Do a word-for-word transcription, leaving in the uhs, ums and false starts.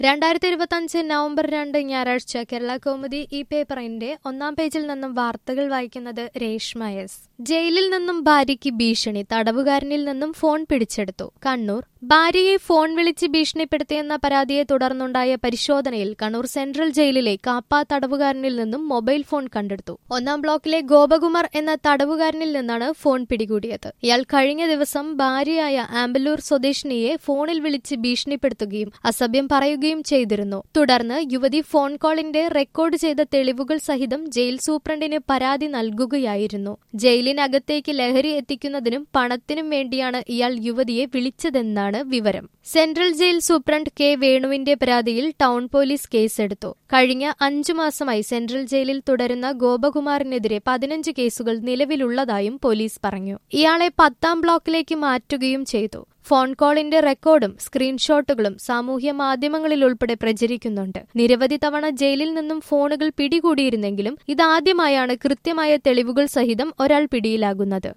രണ്ടായിരത്തി ഇരുപത്തി അഞ്ച് നവംബർ രണ്ട് ഞായറാഴ്ച കേരള കൗമുദി ഈ പേപ്പറിന്റെ ഒന്നാം പേജിൽ നിന്നും വാർത്തകൾ വായിക്കുന്നത് രേഷ്മ എസ്. ജയിലിൽ നിന്നും ഭാര്യയ്ക്ക് ഭീഷണി, തടവുകാരനിൽ നിന്നും ഫോൺ പിടിച്ചെടുത്തു. കണ്ണൂർ. ഭാര്യയെ ഫോൺ വിളിച്ച് ഭീഷണിപ്പെടുത്തിയെന്ന പരാതിയെ തുടർന്നുണ്ടായ പരിശോധനയിൽ കണ്ണൂർ സെൻട്രൽ ജയിലിലെ കാപ്പ തടവുകാരനിൽ നിന്നും മൊബൈൽ ഫോൺ കണ്ടെടുത്തു. ഒന്നാം ബ്ലോക്കിലെ ഗോപകുമാർ എന്ന തടവുകാരനിൽ നിന്നാണ് ഫോൺ പിടികൂടിയത്. ഇയാൾ കഴിഞ്ഞ ദിവസം ഭാര്യയായ ആമ്പല്ലൂർ സ്വദേശിനിയെ ഫോണിൽ വിളിച്ച് ഭീഷണിപ്പെടുത്തുകയും അസഭ്യം പറയുകയും ചെയ്തിരുന്നു. തുടർന്ന് യുവതി ഫോൺ കോളിന്റെ റെക്കോർഡ് ചെയ്ത തെളിവുകൾ സഹിതം ജയിൽ സൂപ്രണ്ടിന് പരാതി നൽകുകയായിരുന്നു. ജയിലിനകത്തേക്ക് ലഹരി എത്തിക്കുന്നതിനും പണത്തിനും വേണ്ടിയാണ് ഇയാൾ യുവതിയെ വിളിച്ചതെന്നാണ് വിവരം. സെൻട്രൽ ജയിൽ സൂപ്രണ്ട് കെ വേണുവിന്റെ പരാതിയിൽ ടൗൺ പോലീസ് കേസെടുത്തു. കഴിഞ്ഞ അഞ്ചു മാസമായി സെൻട്രൽ ജയിലിൽ തുടരുന്ന ഗോപകുമാറിനെതിരെ പതിനഞ്ച് കേസുകൾ നിലവിലുള്ളതായും പോലീസ് പറഞ്ഞു. ഇയാളെ പത്താം ബ്ലോക്കിലേക്ക് മാറ്റുകയും ചെയ്തു. ഫോൺ കോളിന്റെ റെക്കോർഡും സ്ക്രീൻഷോട്ടുകളും സാമൂഹ്യ മാധ്യമങ്ങളിൽ ഉൾപ്പെടെ പ്രചരിക്കുന്നുണ്ട്. നിരവധി തവണ ജയിലിൽ നിന്നും ഫോണുകൾ പിടികൂടിയിരുന്നെങ്കിലും ഇതാദ്യമായാണ് കൃത്യമായ തെളിവുകൾ സഹിതം ഒരാൾ പിടിയിലാകുന്നത്.